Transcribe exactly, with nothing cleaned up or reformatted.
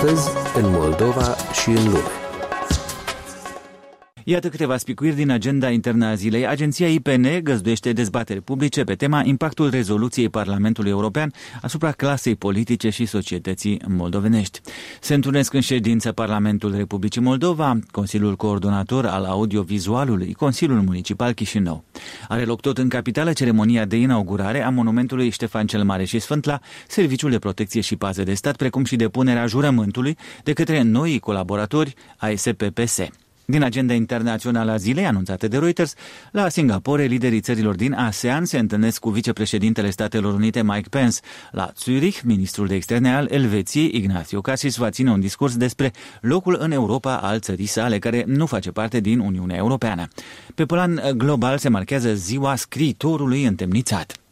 Astăzi, în Moldova și în lume. Iată câteva spicuiri din agenda internă a zilei. Agenția I P N găzduiește dezbateri publice pe tema impactul rezoluției Parlamentului European asupra clasei politice și societății moldovenești. Se întrunesc în ședință Parlamentul Republicii Moldova, Consiliul Coordonator al Audiovizualului, Consiliul Municipal Chișinău. Are loc tot în capitală ceremonia de inaugurare a monumentului Ștefan cel Mare și Sfântla, Serviciul de Protecție și Pază de Stat, precum și depunerea jurământului de către noii colaboratori ai S P P S. Din agenda internațională a zilei, anunțată de Reuters, la Singapore, liderii țărilor din ASEAN se întâlnesc cu vicepreședintele Statelor Unite Mike Pence. La Zurich, ministrul de externe al Elveției, Ignacio Cassis, va ține un discurs despre locul în Europa al țării sale, care nu face parte din Uniunea Europeană. Pe plan global se marchează ziua scriitorului întemnițat.